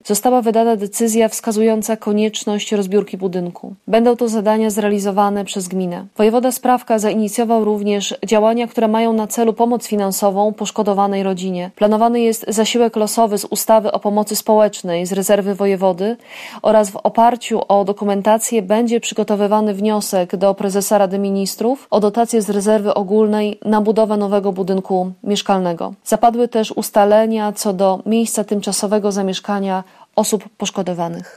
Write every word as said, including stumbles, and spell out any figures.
Została wydana decyzja wskazująca konieczność rozbiórki budynku. Będą to zadania zrealizowane przez gminę. Wojewoda Sprawka zainicjował również działania, które mają na celu pomoc finansową poszkodowanej rodzinie. Planowany jest zasiłek losowy z ustawy o pomocy społecznej z rezerwy wojewody oraz w oparciu o dokumentację będzie przygotowywany wniosek do prezesa Rady Ministrów o dotację z rezerwy ogólnej na budowę nowego budynku mieszkalnego. Zapadły też ustalenia co do miejsca tymczasowego zamieszkania osób poszkodowanych.